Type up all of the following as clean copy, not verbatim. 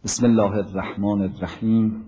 بسم الله الرحمن الرحیم.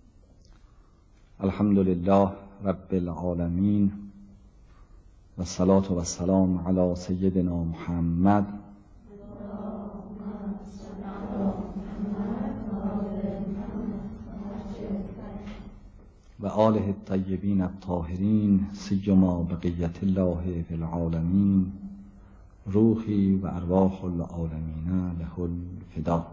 الحمد لله رب العالمین و الصلاة و السلام علی سیدنا محمد و آله الطیبین الطاهرین، سیما بقیت الله فی العالمین، روحی و ارواح العالمین له الفدا.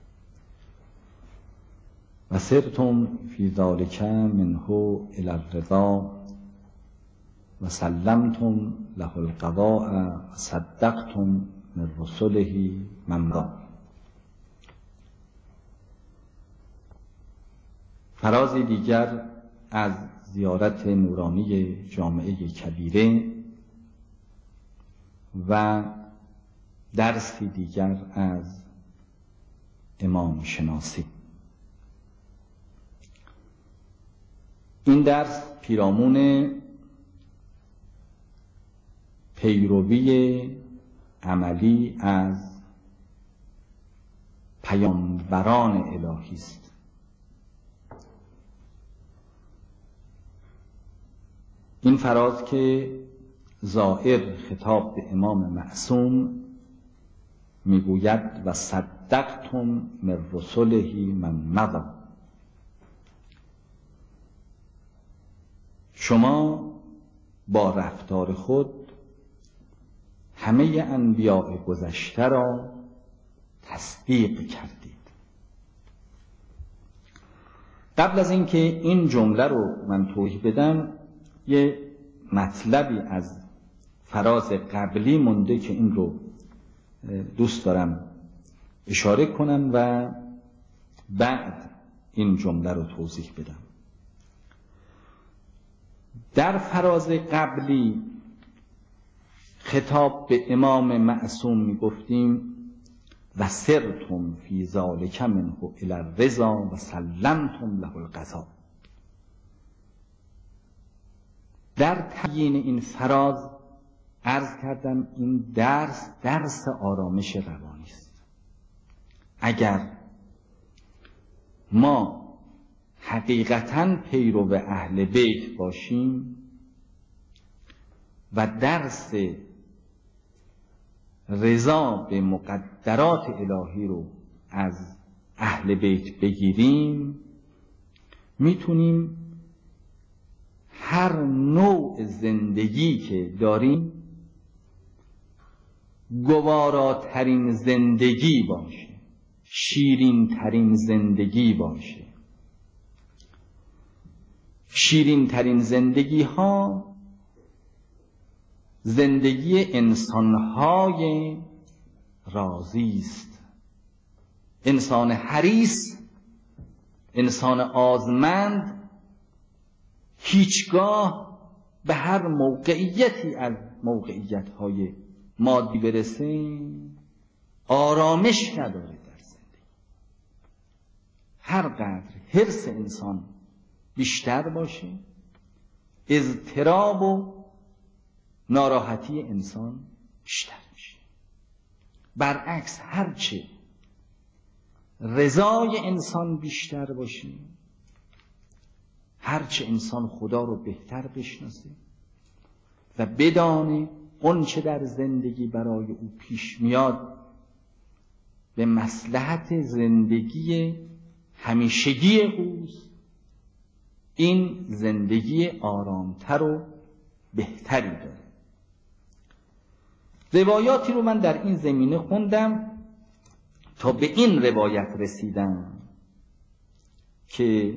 و سرتم فی ذلک منه الی الرضا و سلمتم له القضاء و صدقتم من رسله من مضی. فرازی دیگر از زیارت نورانی جامعه کبیره و درسی دیگر از امام شناسی. این درس پیرامون پیروی عملی از پیامبران الهی است. این فراز که ظاهر خطاب به امام معصوم میگوید و صدقتم من رسله من مضی. شما با رفتار خود همه انبیاء گذشته را تصدیق کردید. قبل از اینکه این جمله رو من توضیح بدم، یه مطلبی از فراز قبلی مونده که این رو دوست دارم اشاره کنم و بعد این جمله رو توضیح بدم. در فراز قبلی خطاب به امام معصوم می گفتیم و سرتم فی ذلک منه الی الرضا و سلمتم له القضاء. در تعیین این فراز عرض کردم این درس آرامش روانی است. اگر ما حقیقتاً پیرو اهل بیت باشیم و درس رضا به مقدرات الهی رو از اهل بیت بگیریم، میتونیم هر نوع زندگی که داریم گواراترین زندگی باشه، شیرین ترین زندگی باشه. شیرین ترین زندگی ها زندگی انسانهای راضی است. انسان حریص، انسان آزمند هیچگاه به هر موقعیتی از موقعیت‌های مادی برسه آرامش نداره در زندگی. هر قدر حرص انسان بیشتر باشه، اضطراب و ناراحتی انسان بیشتر میشه. برعکس هرچه رضای انسان بیشتر باشه، هرچه انسان خدا رو بهتر بشناسه و بدانه اونچه در زندگی برای او پیش میاد به مصلحت زندگی همیشگی اوست، این زندگی آرامتر و بهتری داره. روایاتی رو من در این زمینه خوندم تا به این روایت رسیدم که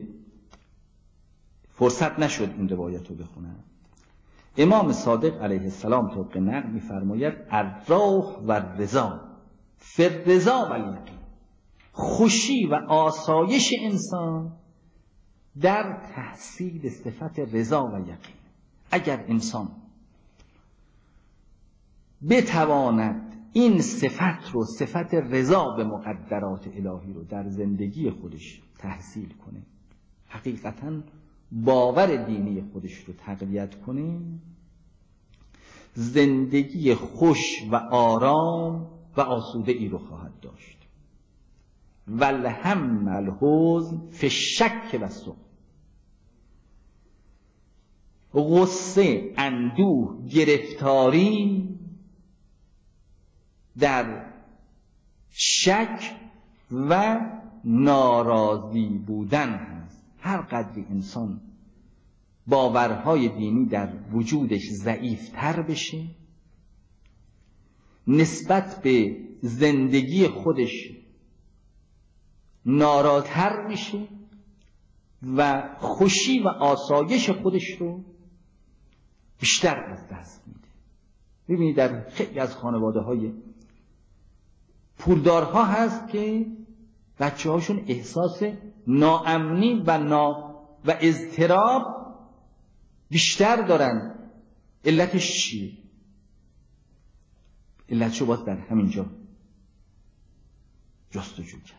فرصت نشد این روایت رو بخونم. امام صادق علیه السلام طبق نقل می‌فرماید الروح و الرضا فی الرضا و الیقین. خوشی و آسایش انسان در تحصیل صفت رضا و یقین. اگر انسان بتواند این صفت رو، صفت رضا به مقدرات الهی رو در زندگی خودش تحصیل کنه، حقیقتاً باور دینی خودش رو تقویت کنه، زندگی خوش و آرام و آسوده ای رو خواهد داشت والهم الحزن فی الشک و السقم. غصه، اندوه، گرفتاری در شک و ناراضی بودن هست. هر قدری انسان باورهای دینی در وجودش ضعیفتر بشه، نسبت به زندگی خودش ناراضی‌تر میشه و خوشی و آسایش خودش رو بیشتر از دست میده. ببینید در خیلی از خانواده‌های پولدارها هست که بچه هاشون احساس ناامنی و اضطراب بیشتر دارن. علتش چیه؟ علتشو باید در همینجا جستجو کرد.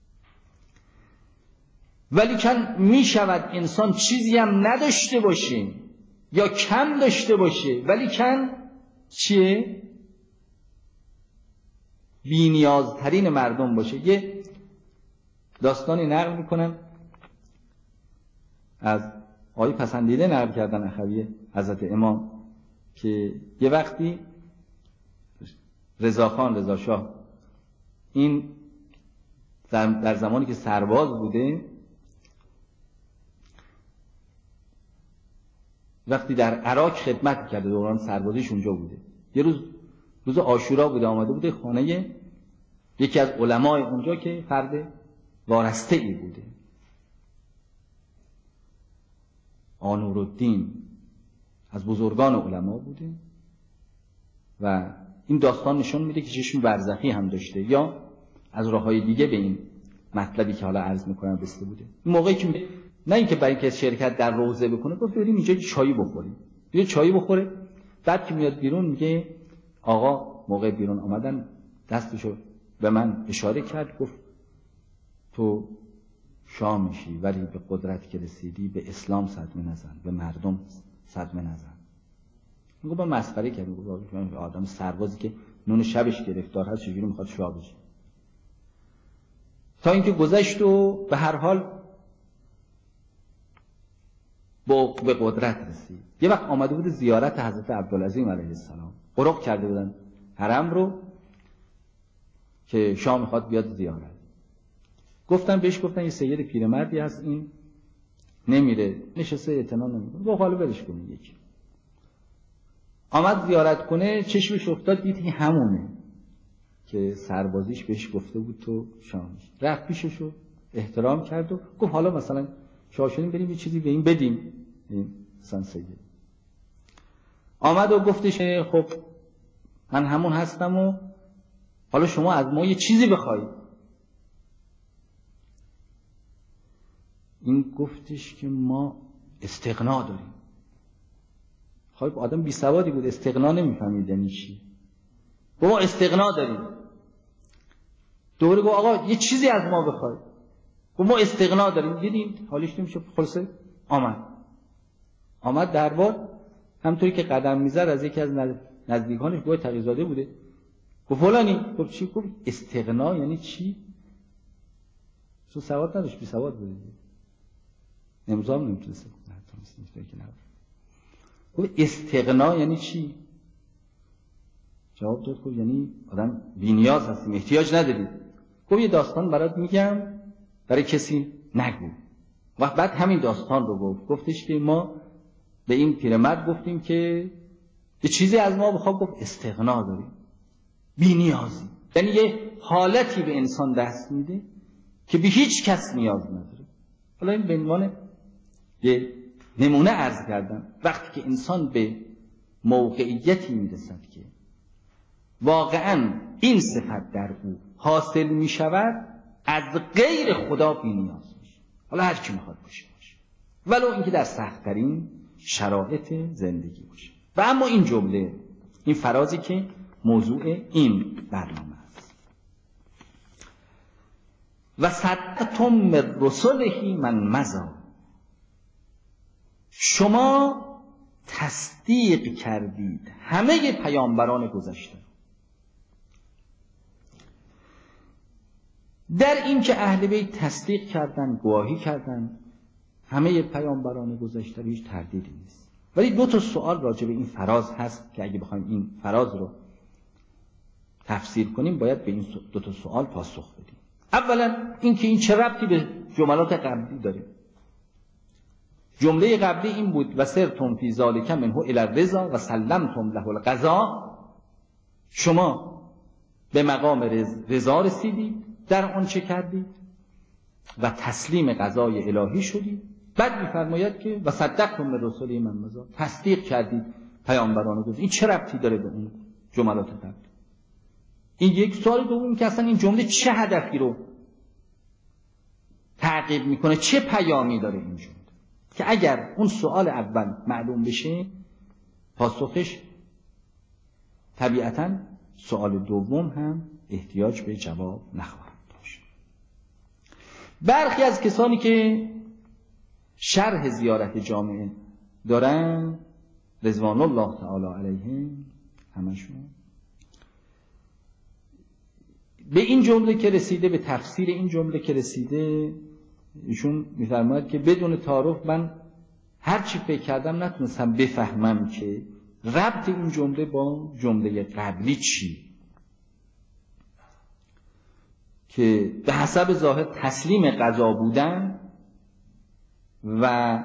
ولیکن می شود انسان چیزی هم نداشته باشه یا کم داشته باشه، ولیکن چیه؟ بی نیازترین مردم باشه. یه داستانی نقل میکنن از آقای پسندیده، نقل کردن اخوی حضرت امام، که یه وقتی رضا شاه این در زمانی که سرباز بوده، وقتی در عراق خدمت کرده، دوران سربازیش اونجا بوده، یه روز عاشورا بوده، آمده بوده خانه یکی از علمای اونجا که فرد وارسته ای بوده، آنورالدین، از بزرگان علما بوده. و این داستان نشون میده که چشم برزخی هم داشته یا از راههای دیگه به این مطلبی که حالا عرض میکنم رسیده بوده. این موقعی که نه اینکه برای اینکه شرکت در روزه بکنه، گفت بریم اینجا چایی بخوریم، یه چایی بخوره. بعد که میاد بیرون میگه آقا موقع بیرون آمدن دستشو به من اشاره کرد، گفت تو شاه میشی ولی به قدرت که رسیدی به اسلام صدمه نزن، به مردم صدمه نزن. میگه با مسخره کرد، میگه آدم سربازی که نون شبش گرفتار هست چجوری میخواد شاه بشه؟ تا اینکه گذشت و به هر حال به قدرت رسید. یه وقت آمده بود زیارت حضرت عبدالعظیم علیه السلام، قرق کرده بودن حرم رو که شاه میخواد بیاد زیارت. گفتن یه سید پیرمردی هست، این نمیره، نشسته اعتنا نمیکنه، گفت حالا برش کنید. یکی آمد زیارت کنه، چشمش افتاد دید این همونه که سربازیش بهش گفته بود تو شاه میشی. رفت پیششو احترام کرد و گفت حالا مثلا شاه شدیم بریم یه چیزی به این بدیم. این مثلا سید آمد و گفتش خب من همون هستم و حالا شما از ما یه چیزی بخواید. این گفتش که ما استغنا داریم. خب آدم بی سوادی بود، استغنا نمیفهمید یعنی چی. ما استغنا داریم. دوره گفت آقا یه چیزی از ما بخواید. گفت ما استغنا داریم. دیدین حالش نمیشه. خلاصه آمد دربار، همونطوری که قدم میزد از یکی از نزدیکانش، گویا تقی‌زاده بوده، گفت فلانی. گفت چی؟ گفت استغنا یعنی چی؟ تو سواد نداشت، بی سواد بوده، امضا نمیتونست کنه. گفت استغنا یعنی چی؟ جواب داد گفت یعنی آدم بی‌نیاز هستیم، احتیاج نداریم. گفت یه داستان برات میگم، برای کسی نگو. و بعد همین داستان رو گفتش که ما به این پیرمرد گفتیم که یه چیزی از ما بخواد. گفت استغنا داریم، بی‌نیازی. یعنی یه حالتی به انسان دست میده که به هیچ کس نیاز نداره. حالا این به عنوان یه نمونه عرض کردم. وقتی که انسان به موقعیتی میرسد که واقعا این صفت در او حاصل میشود، از غیر خدا بی‌نیاز میشه. حالا هر کی میخواد باشه ولو اینکه در سخت‌ترین شرایط زندگی باشه. و اما این جمله، این فرازی که موضوع این برنامه است، و صدقتم من رسله من مضی، شما تصدیق کردید همه پیامبران گذشته. در این که اهل بیت تصدیق کردن، گواهی کردن همه پیامبران گذشته، هیچ تردیدی نیست. ولی 2 سوال راجع به این فراز هست که اگه بخوایم این فراز رو تفسیر کنیم باید به این 2 سوال پاسخ بدیم. اولا اینکه این چه ربطی به جملات قبلی داره؟ جمله قبلی این بود و سرتم فی ذالک منه الی الرضا و سلمتم له القضا، شما به مقام رضا رسیدید در آن چه کردید و تسلیم قضای الهی شدید. بعد می‌فرماید که و صدقتم برسول من مضی، تصدیق کردید پیامبران گذشته. این چه ربطی داره به اون جملات قبلی؟ این یک سوال. دوم که اصلا این جمله چه هدفی رو تعقیب میکنه، چه پیامی داره این جمله؟ که اگر اون سوال اول معلوم بشه پاسخش طبیعتاً سوال دوم هم احتیاج به جواب نخواهد داشت. برخی از کسانی که شرح زیارت جامعه دارن رضوان الله تعالی علیهم، همشون به این جمله که رسیده، به تفسیر این جمله که رسیده، ایشون می‌فرماید که بدون تعارف من هر چی فکر کردم نتونستم بفهمم که ربط این جمله با جمله قبلی چی، که به حسب ظاهر تسلیم قضا بودن و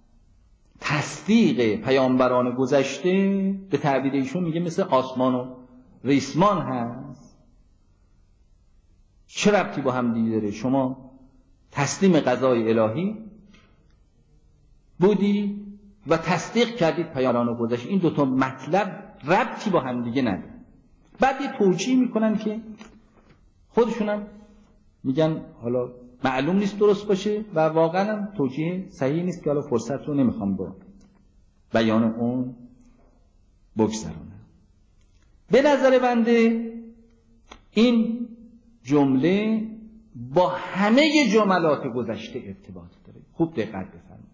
تصدیق پیامبران گذشته به تعبیر ایشون میگه مثل آسمان و ریسمان هست. چه ربطی با هم دیگه داره؟ شما تسلیم قضای الهی بودی و تصدیق کردید پیامبران گذشته. این 2 مطلب ربطی با هم دیگه نداره. بعد یه توجیه میکنن که خودشونم میگن حالا معلوم نیست درست باشه و واقعا هم توجیه صحیح نیست که حالا فرصت رو نمیخوام با بیان اون بگذرونم. به نظر بنده این جمله با همه جملات گذشته ارتباط داره. خوب دقت بفرمایید.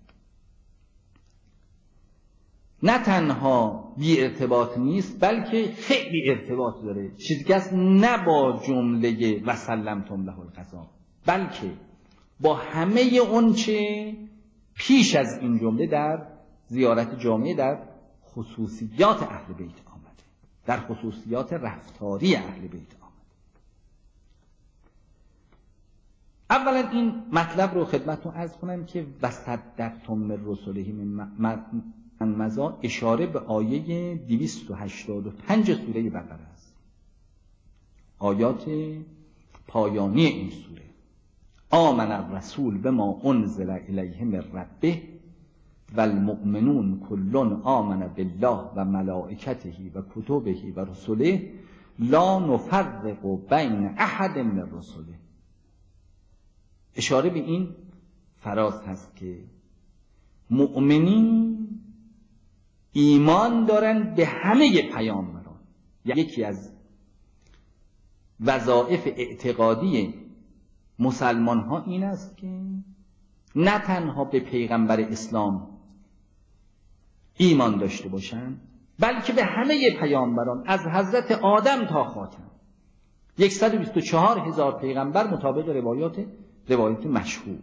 نه تنها بی ارتباط نیست بلکه خیلی ارتباط داره. چیزی که نه با جمله و سلمتم له القضا، بلکه با همه اون چه پیش از این جمله در زیارت جامعه در خصوصیات اهل بیت آمده، در خصوصیات رفتاری اهل بیت آمده. اولا این مطلب رو خدمتتون عرض کنم که و صدقتم من رسله من مضی اشاره به آیه 285 سوره بقره است، آیات پایانی این سوره. آمن الرسول بما انزل الیه من ربه و المؤمنون کل آمن بالله و ملائکته و کتبه و رسله لا نفرق بین احد من رسله. اشاره به این فراز هست که مؤمنین ایمان دارن به همه پیامبران. یکی از وظایف اعتقادی مسلمان ها این است که نه تنها به پیغمبر اسلام ایمان داشته باشند بلکه به همه پیامبران از حضرت آدم تا خاتم 124,000 پیغمبر مطابق روایت مشهور.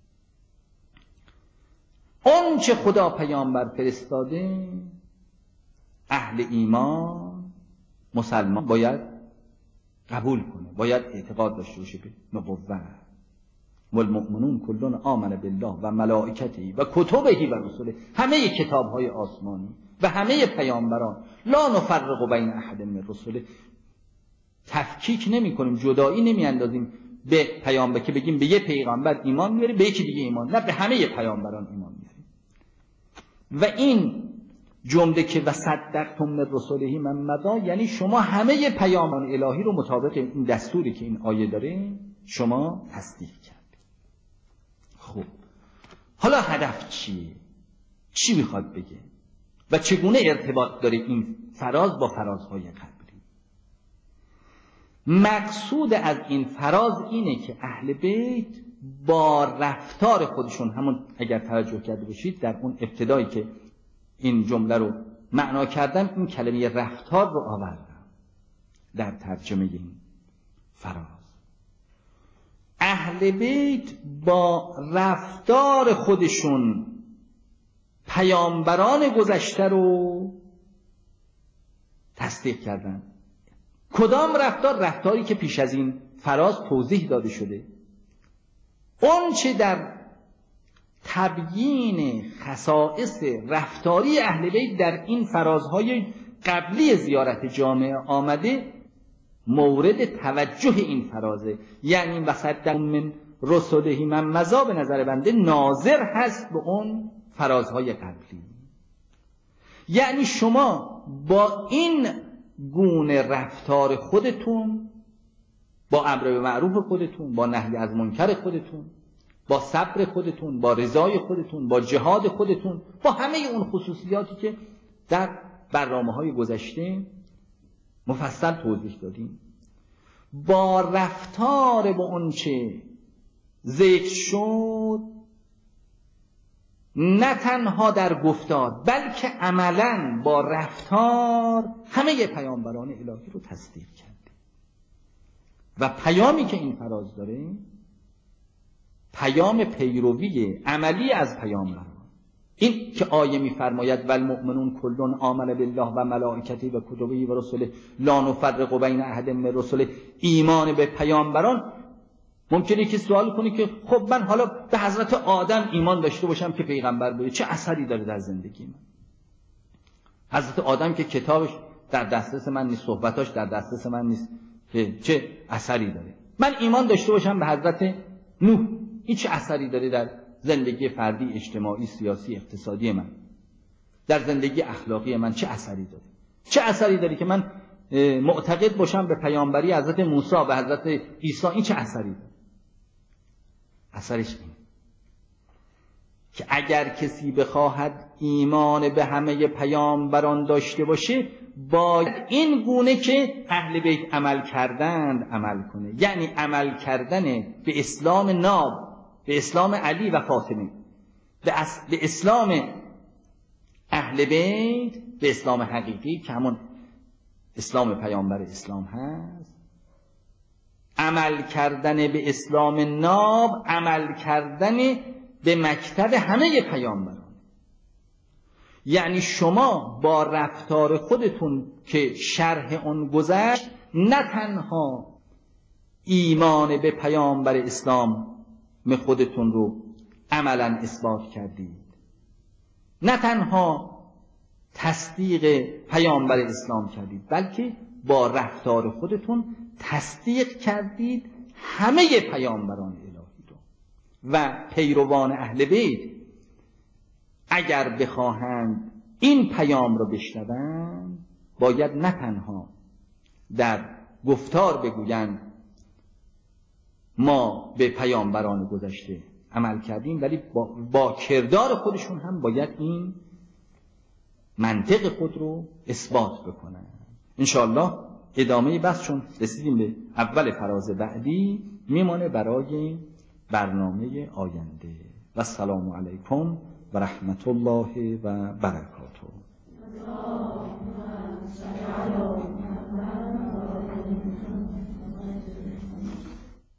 اون چه خدا پیامبر فرستاده اهل ایمان مسلمان باید قبول کنه، باید اعتقاد داشته باشه به نبوت. والمؤمنون کلون آمن بالله و ملائکته و کتبه و رسله، همه کتاب‌های آسمانی و همه پیامبران لا نفرق بین احد من رسله، تفکیک نمی کنیم، جدایی نمی اندازیم به پیامبر که بگیم به یه پیغمبر ایمان میاره به یکی دیگه ایمان، نه به همه پیامبران ایمان میاره. و این جمله که و صدقتم من رسله من مضی یعنی شما همه پیامان الهی رو مطابق این دستوری که این آیه داره شما تصدیق کردید. خب حالا هدف چیه؟ چی میخواد بگه و چگونه ارتباط داره این فراز با فرازهای قبلی؟ مقصود از این فراز اینه که اهل بیت با رفتار خودشون، همون اگر توجه کرده باشید در اون ابتدایی که این جمله رو معنا کردم این کلمه رفتار رو آوردم در ترجمه این فراز. اهل بیت با رفتار خودشون پیامبران گذشته رو تصدیق کردن. کدام رفتار؟ رفتاری که پیش از این فراز توضیح داده شده. اون چه در تبیین خصائص رفتاری اهل بیت در این فرازهای قبلی زیارت جامع آمده مورد توجه این فرازه. یعنی وسط من رسوله من مزا به نظر بنده ناظر هست به اون فرازهای قبلی. یعنی شما با این گونه رفتار خودتون، با امر به معروف خودتون، با نهی از منکر خودتون، با صبر خودتون، با رضای خودتون، با جهاد خودتون، با همه اون خصوصیاتی که در برنامه‌های گذشته مفصل توضیح دادیم، با رفتار با اون چه ذکر شد، نه تنها در گفتار بلکه عملاً با رفتار همه پیامبران الهی رو تصدیق کرده. و پیامی که این فراز داره پیام پیروی عملی از پیامبران. این که آیه می‌فرماید والمؤمنون کلون آمن بالله و ملائکته و کتبه و رسله لا نفرق بین احد من رسله، ایمان به پیامبران. ممکنه که سوال کنی که خب من حالا به حضرت آدم ایمان داشته باشم که پیغمبر بوده، چه اثری داره در زندگی من؟ حضرت آدم که کتابش در دسترس من نیست، صحبتاش در دسترس من نیست، که چه اثری داره؟ من ایمان داشته باشم به حضرت نوح، این چه اثری داره در زندگی فردی، اجتماعی، سیاسی، اقتصادی من، در زندگی اخلاقی من چه اثری داره؟ چه اثری داره که من معتقد باشم به پیامبری حضرت موسی، به حضرت عیسی؟ این چه اثری داره؟ اثرش این که اگر کسی بخواهد ایمان به همه پیامبران داشته باشه، باید این گونه که اهل بیت عمل کردند عمل کنه. یعنی عمل کردن به اسلام ناب، به اسلام علی و فاطمه، به اسلام اهل بیت، به اسلام حقیقی که همون اسلام پیامبر اسلام هست. عمل کردن به اسلام ناب، عمل کردن به مکتب همه پیامبران. یعنی شما با رفتار خودتون که شرح اون گذشت، نه تنها ایمان به پیامبر اسلام خودتون رو عملاً اثبات کردید، نه تنها تصدیق پیامبر اسلام کردید، بلکه با رفتار خودتون تصدیق کردید همه پیامبران الهی رو. و پیروان اهل بیت اگر بخواهند این پیام رو بشنوند، باید نه تنها در گفتار بگویند ما به پیامبران گذشته عمل کردیم، ولی با کردار خودشون هم باید این منطق خود رو اثبات بکنن. انشاءالله ادامه بحث، چون رسیدیم به اول فراز بعدی، میمانه برای برنامه آینده. و السلام علیکم و رحمت الله و برکاته.